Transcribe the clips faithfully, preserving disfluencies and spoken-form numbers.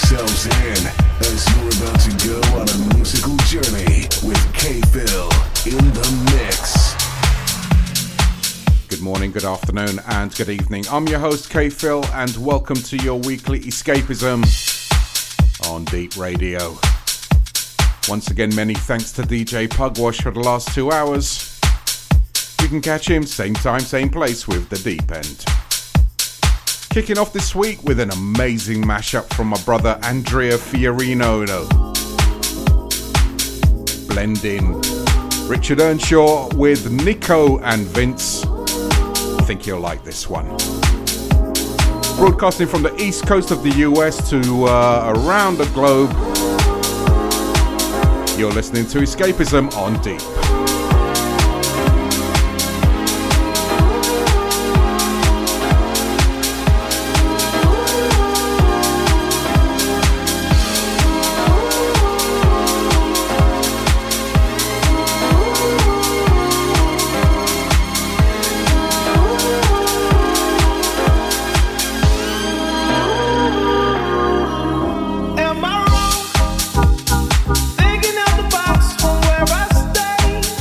yourselves in as you're about to go on a musical journey with K-Phil in the mix. Good morning, good afternoon, and good evening. I'm your host, K-Phil, and welcome to your weekly escapism on Deep Radio. Once again, many thanks to D J Pugwash for the last two hours. You can catch him same time, same place with The Deep End. Kicking off this week with an amazing mashup from my brother Andrea Fiorino. Blending Richard Earnshaw with Nico and Vince. I think you'll like this one. Broadcasting from the east coast of the U S to uh, around the globe. You're listening to Escapism on Deep. Am I wrong? Thinking out the box from where I stay.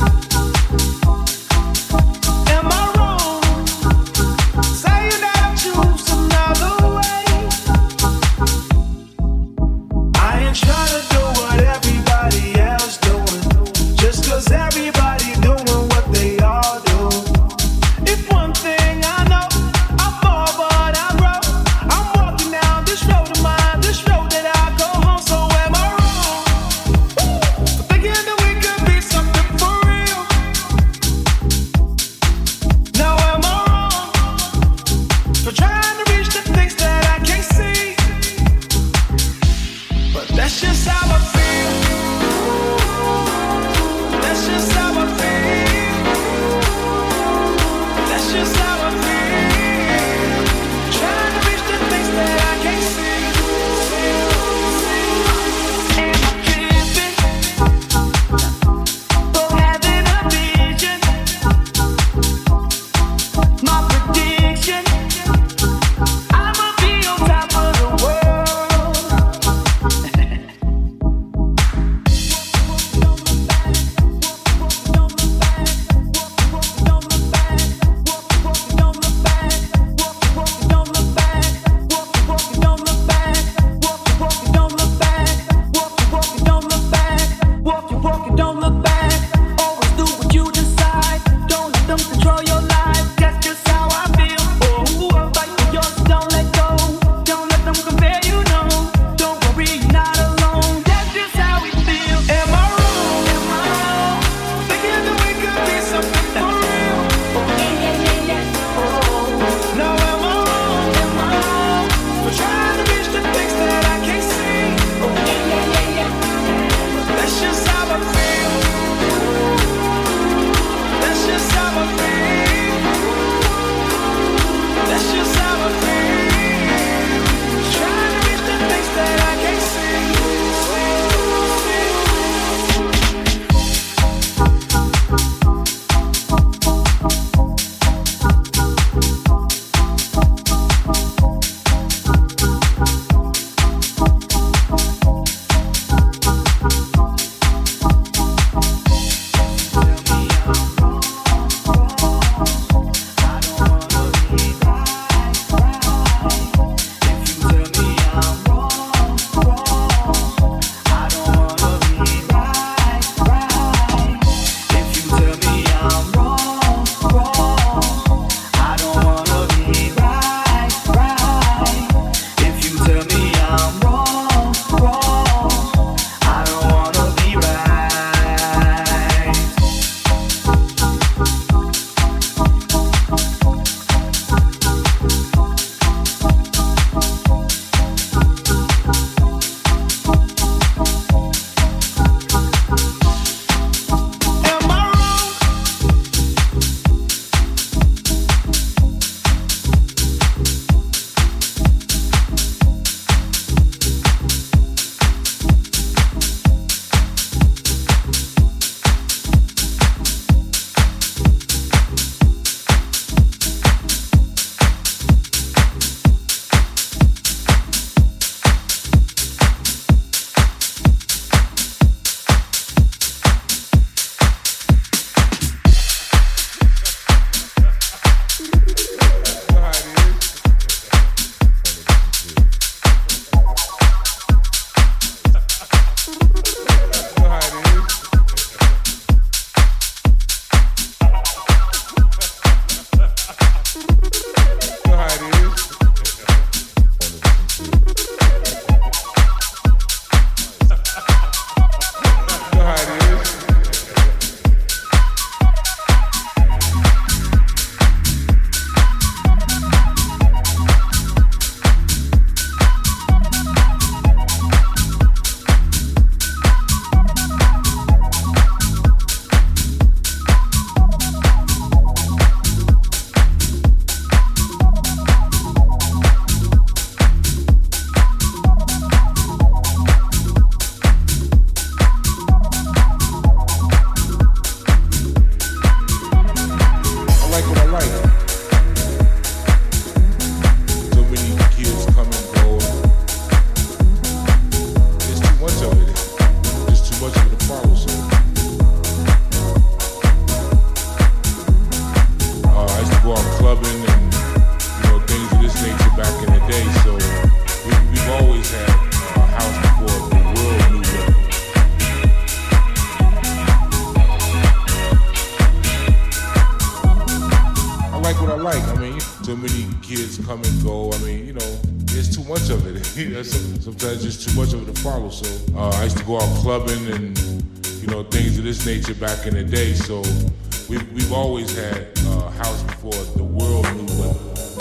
much of it. Sometimes just too much of it to follow. So uh, I used to go out clubbing and, you know, things of this nature back in the day. So we've, we've always had uh, house before the world knew what.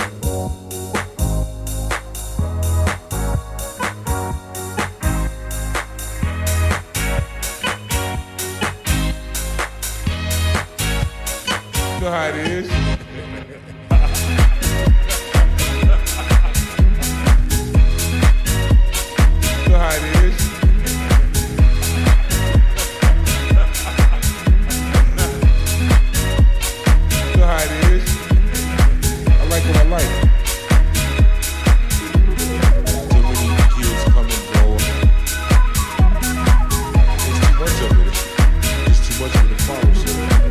You know how it is. You know how it is. You know how it is. I like what I like. Too many kids come and go. There's too much of it. There's too much of it to follow. So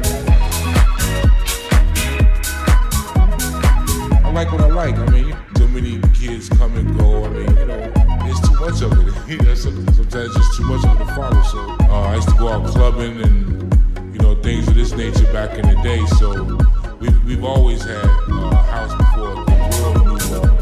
I like what I like. I mean, too many kids come and go. I mean, you know, there's too much of it. Sometimes just too much of it to follow. So uh, I used to go out clubbing and, you know, things of this nature back in the day. So we've, we've always had uh, a house before the world knew what.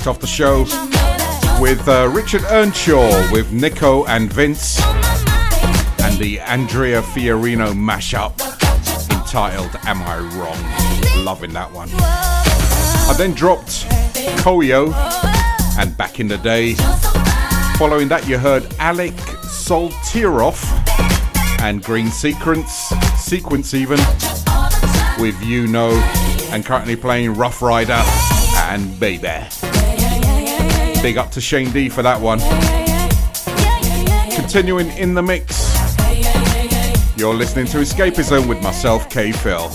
off the show with uh, Richard Earnshaw with Nico and Vince and the Andrea Fiorino mashup entitled Am I Wrong? Loving that one. I then dropped Koyo and Back in the Day. Following that you heard Alec Soltyrov and Green Sequence, Sequence even, with You Know, and currently playing Rough Rider and Baby. Big up to Shane D for that one. Continuing in the mix, you're listening to Escapism with myself, K-Phil.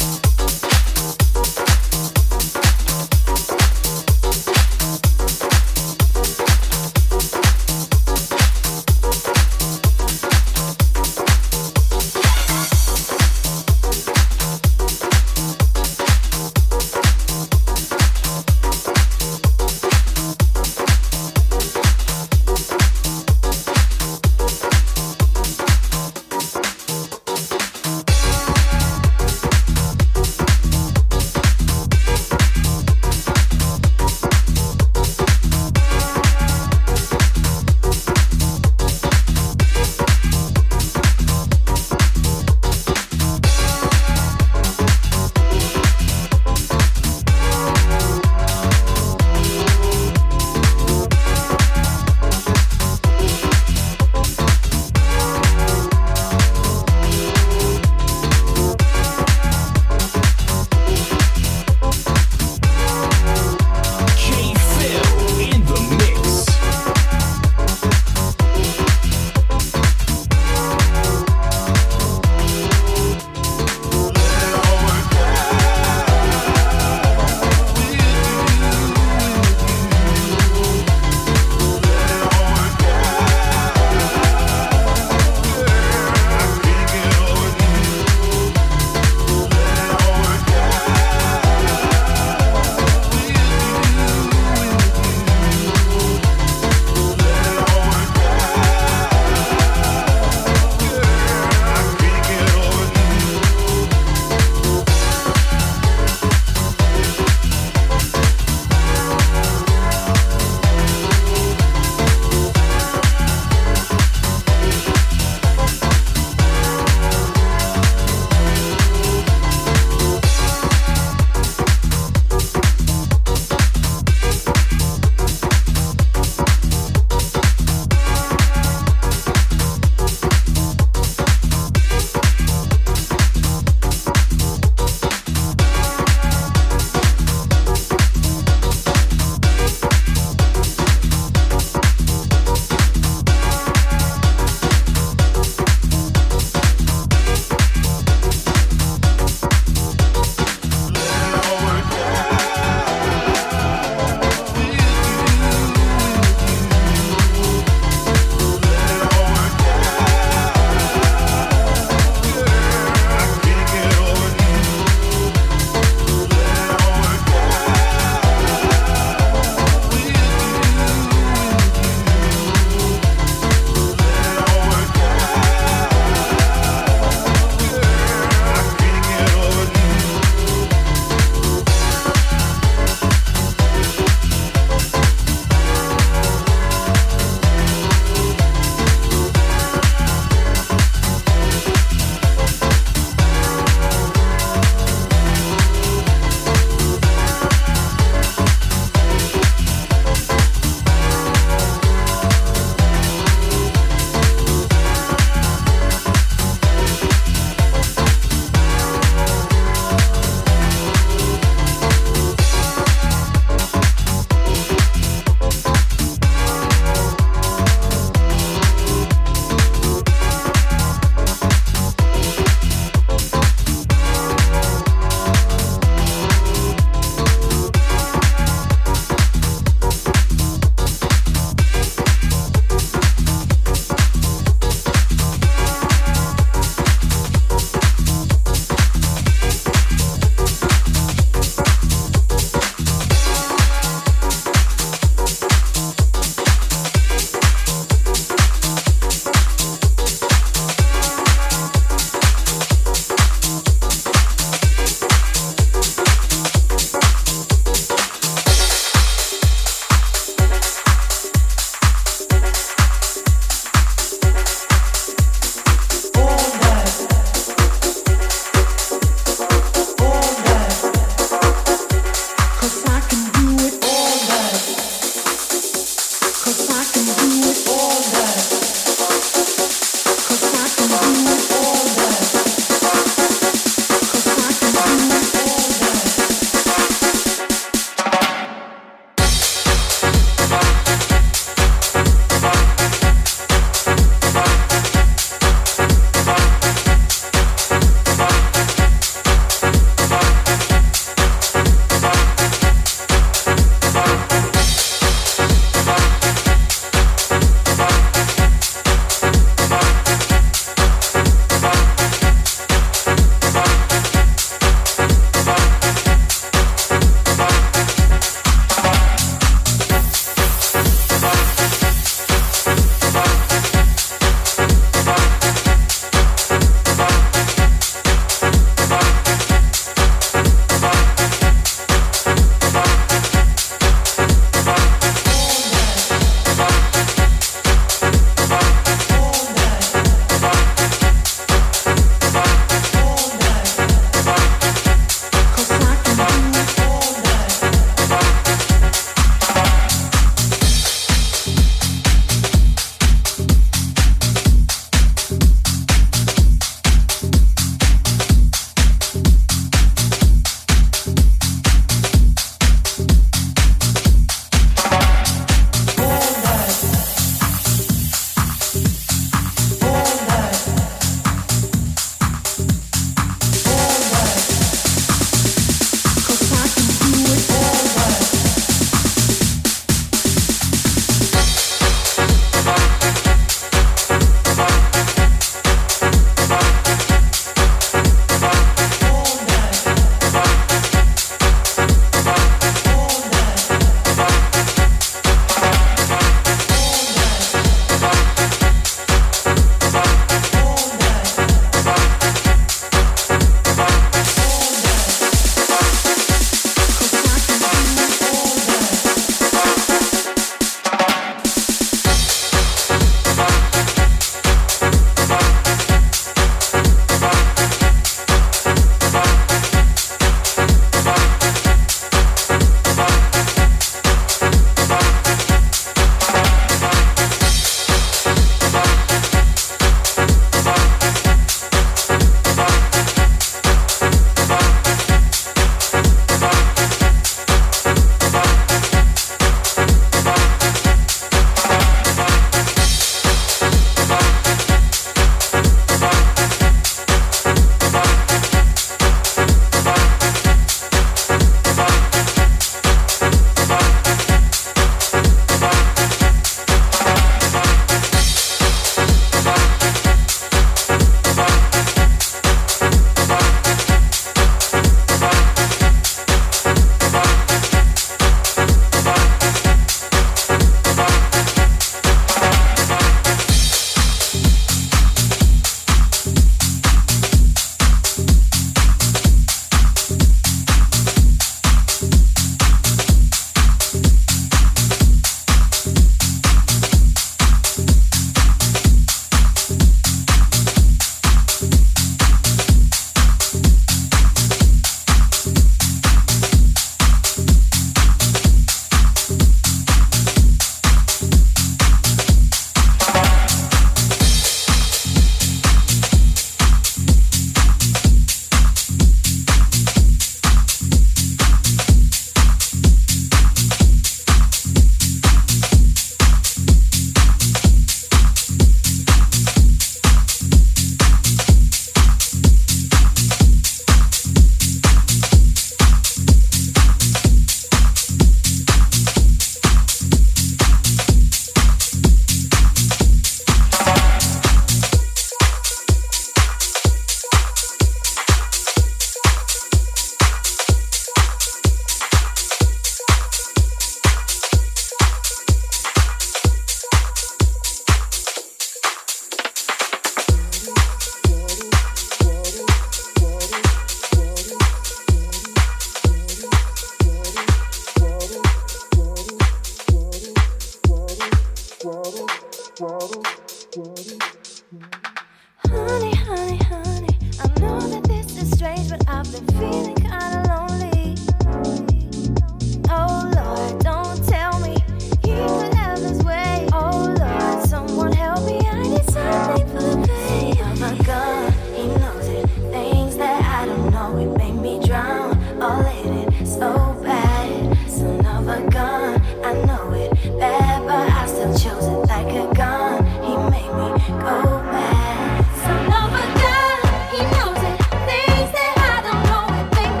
Son of a gun, he knows it. Things that I don't know, it make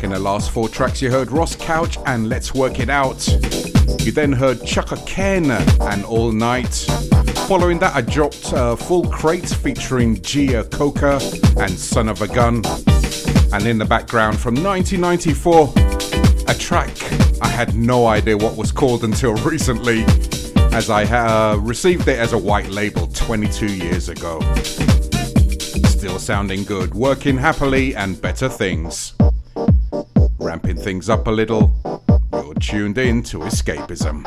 In the last four tracks you heard Ross Couch and Let's Work It Out. You then heard Chaka Ken and All Night. Following that I dropped uh, Full Crate featuring Gia Coca and Son of a Gun. And in the background from nineteen ninety-four, a track I had no idea what was called until recently, as I uh, received it as a white label twenty-two years ago. Still sounding good, Working Happily and Better Things. Ramping things up a little, you're tuned in to Escapism.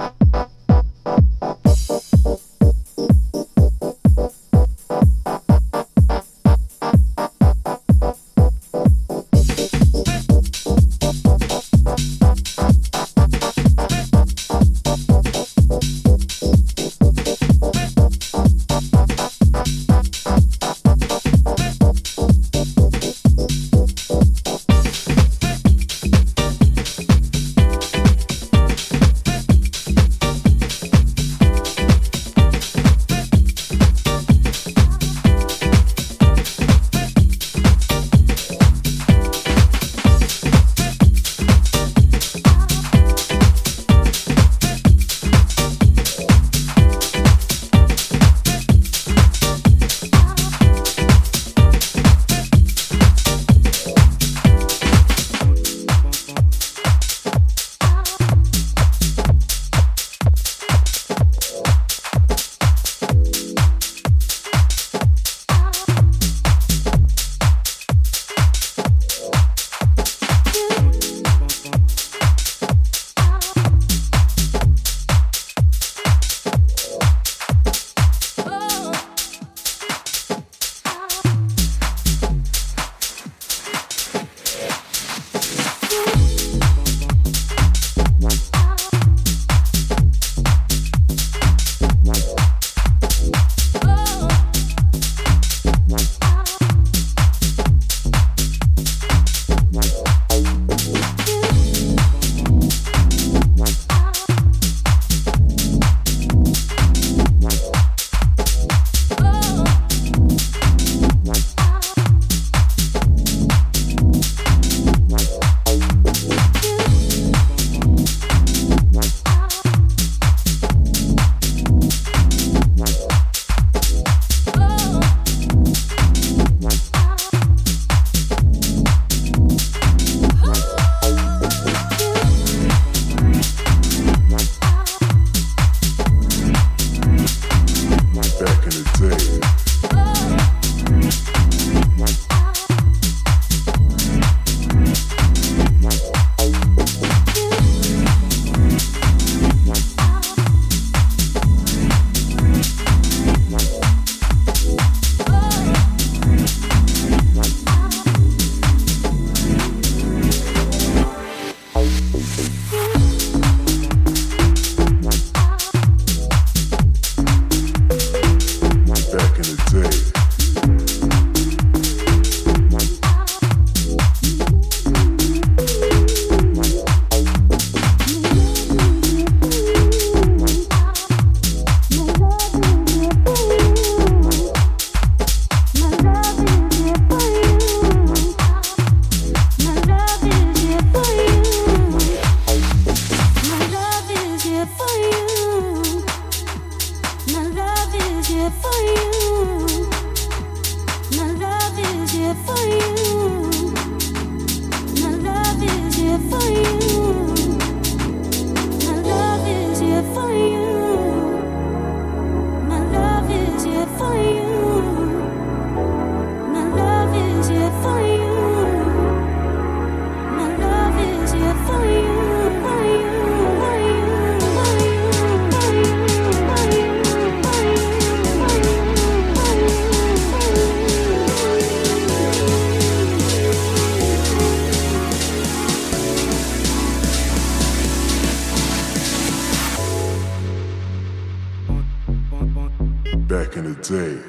Back in the day.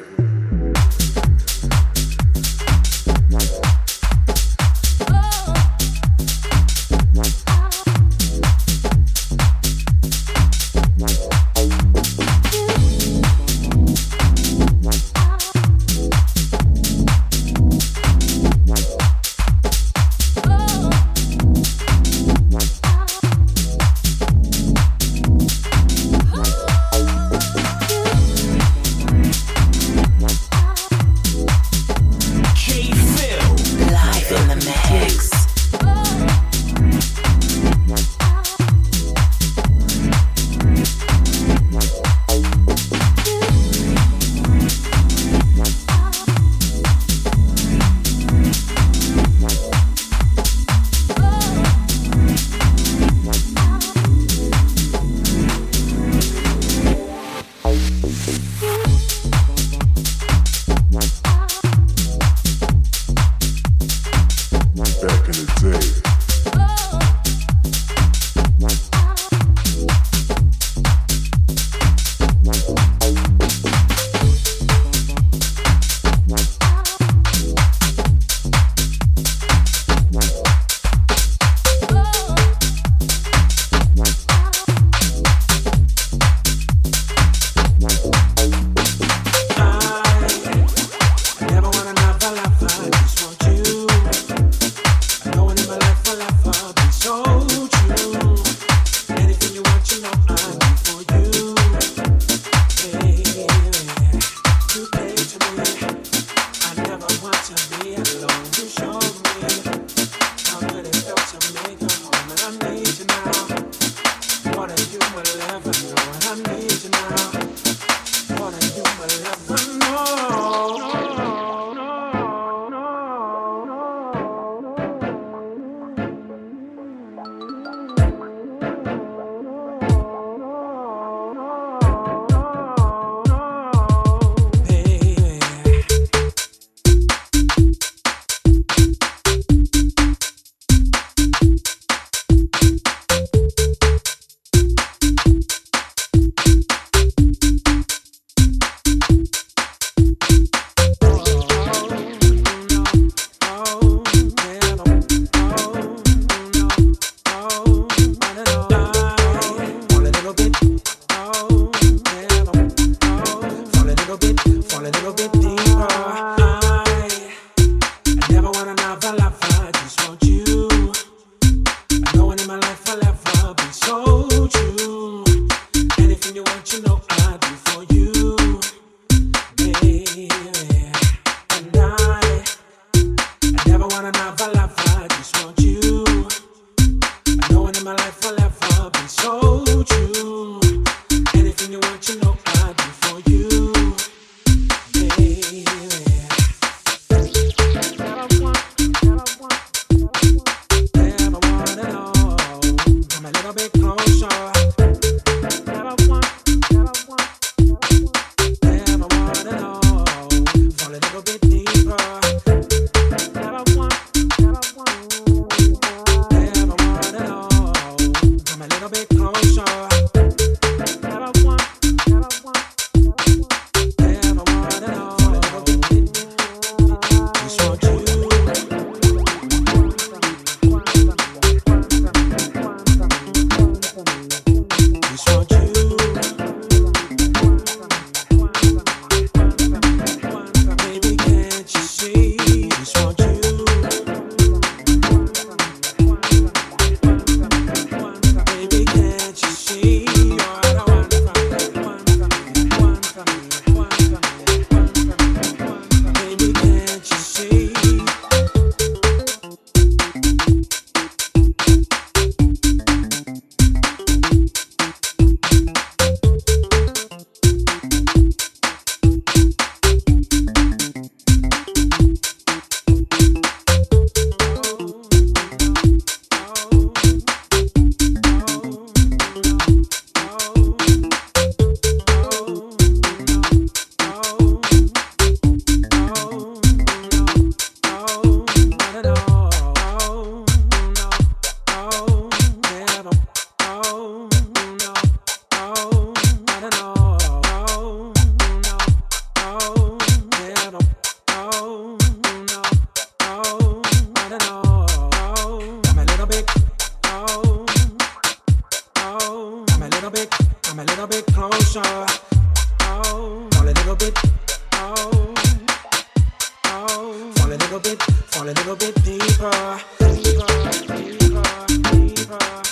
bit, oh, oh, fall a little bit, fall a little bit deeper, deeper, deeper, deeper.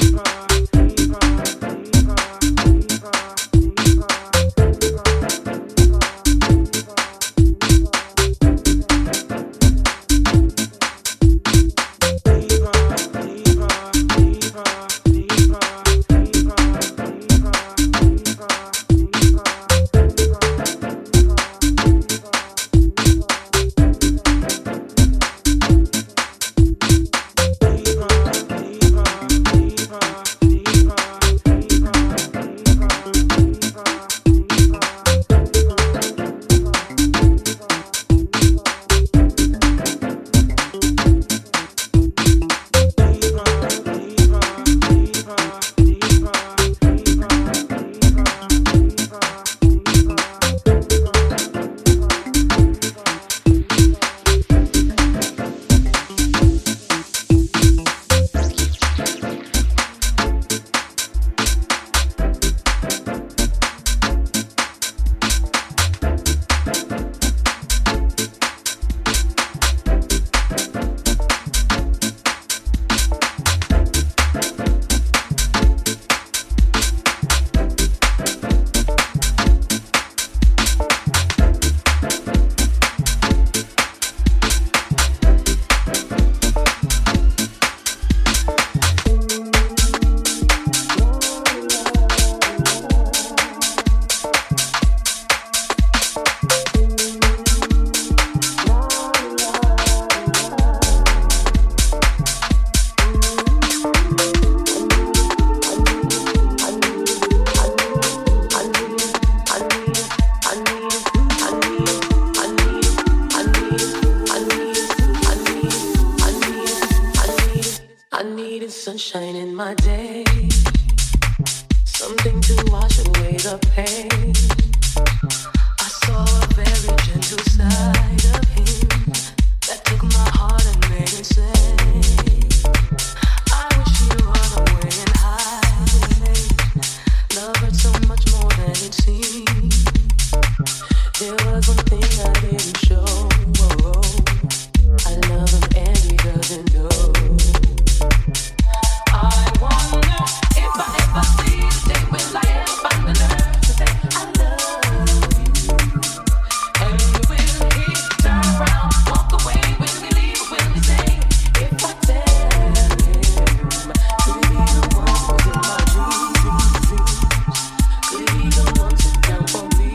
sunshine in my day, something to wash away the pain. I saw a very gentle side of him that took my heart and made it say, I wish you'd run away and hide it. Love hurts so much more than it seems. There was one thing I didn't show. I love him and he doesn't know. I wonder if I ever see the day when I ever find the nerve to say I love you. And will he turn around, walk away? Will he leave or will he stay? If I tell him, could he be the one who's in my dreams? Could he be the one to sit down for me?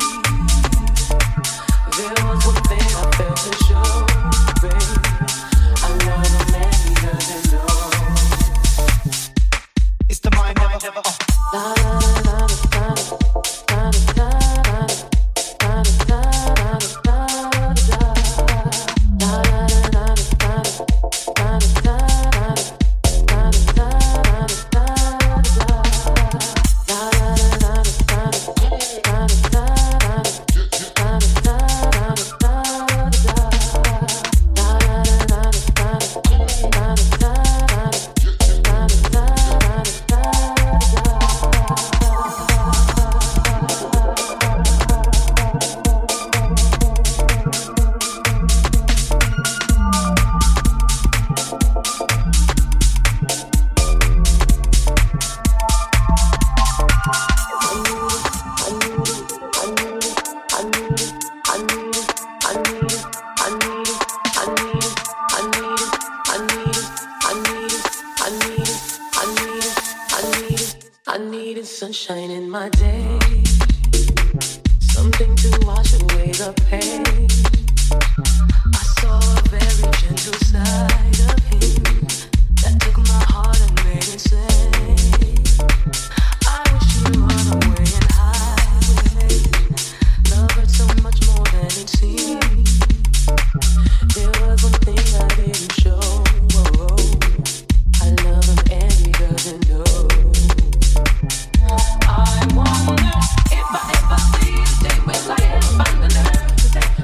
There was one thing I felt to show, babe. I love a man he doesn't know. It's the mind never, never. Uh. La la la la la la la la la I needed sunshine in my day, something to wash away the pain. I saw a very gentle side of him that took my heart and made it say, I wish you'd run away and hide it. Love hurts so much more than it seems. There was one thing I didn't show. I love him and he doesn't know. I wonder if I ever see the day when I ever find the nerve to say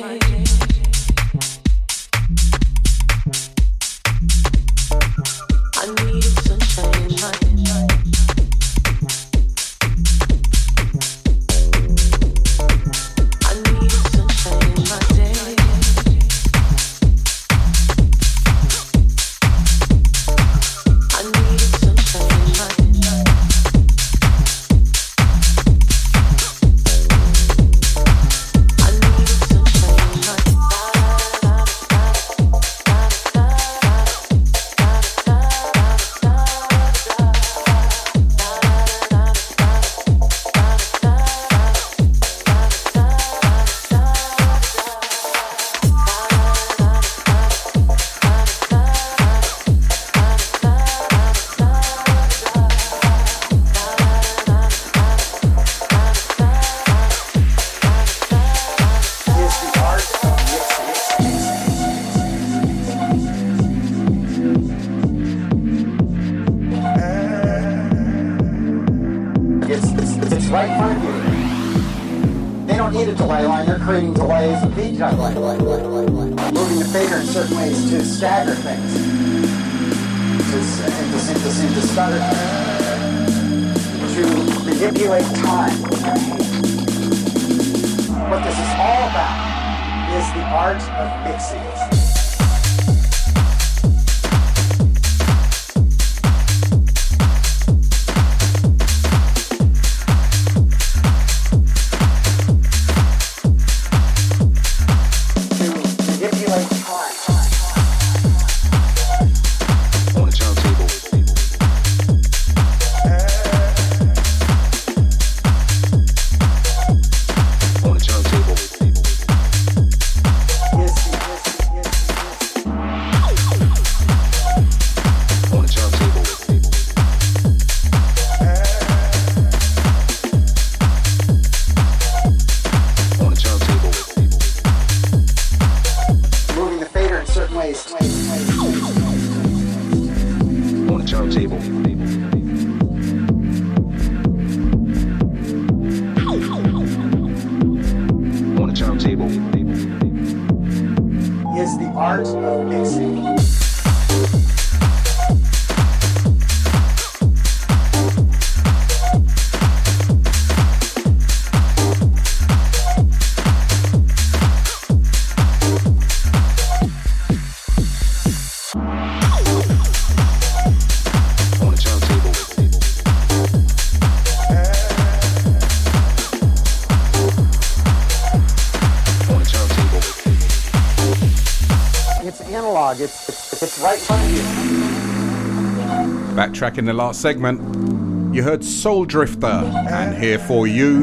Backtrack in the last segment, you heard Soul Drifter and Here For You.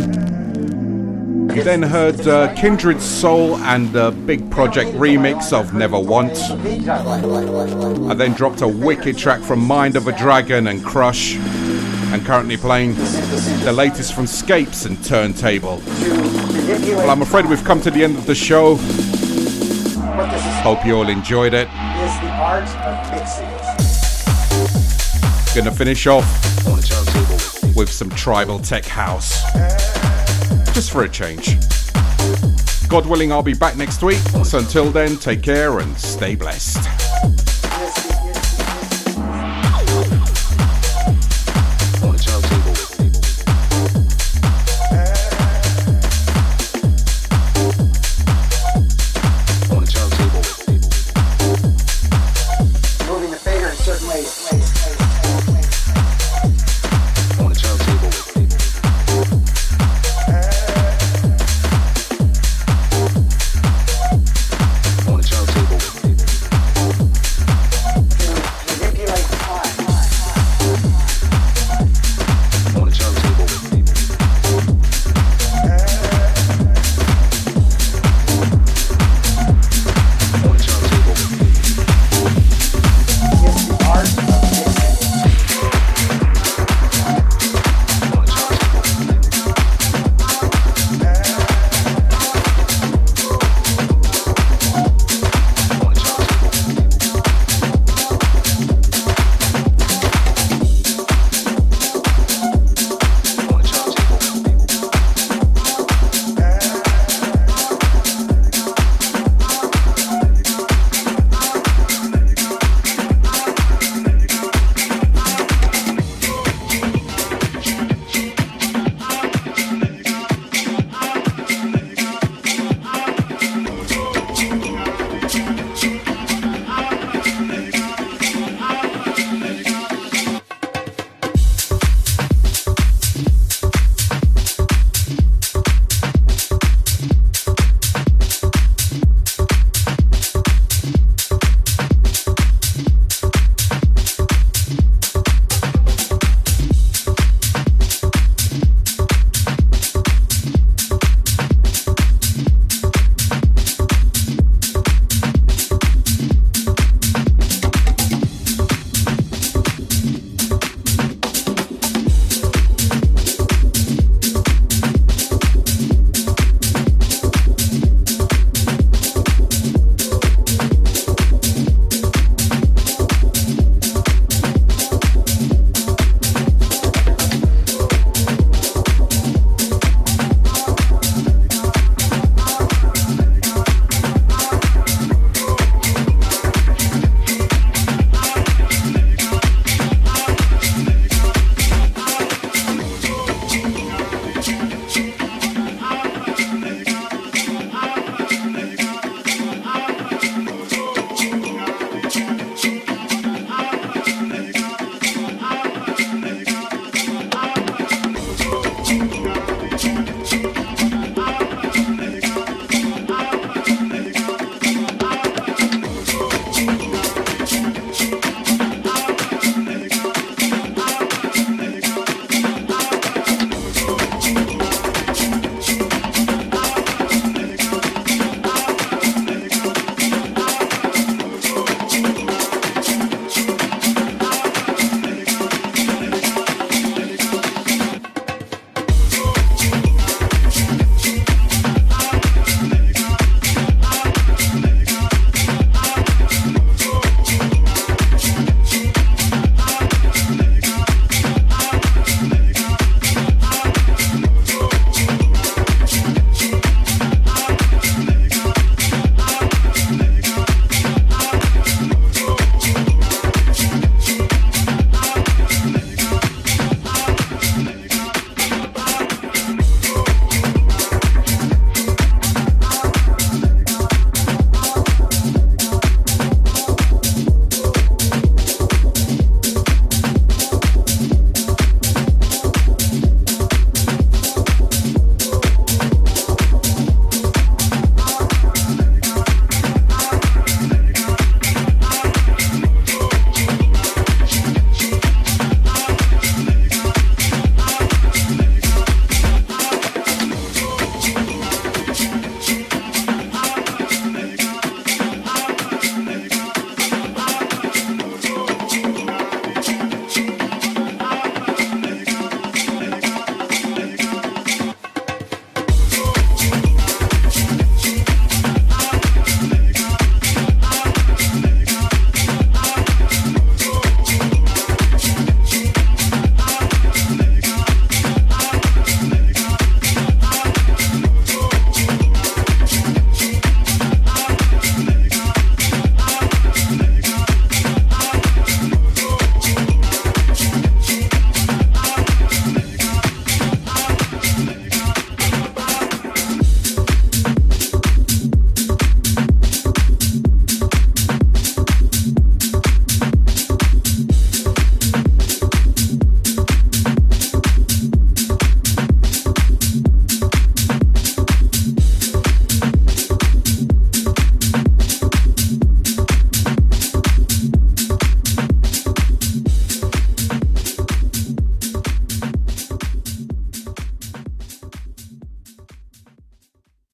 You then heard uh, Kindred Soul and the Big Project remix of Never Want. I then dropped a wicked track from Mind of a Dragon and Crush, and currently playing the latest from Scapes and Turntable. Well, I'm afraid we've come to the end of the show. Hope you all enjoyed it. Gonna finish off with some tribal tech house, just for a change. God willing, I'll be back next week. So until then, take care and stay blessed.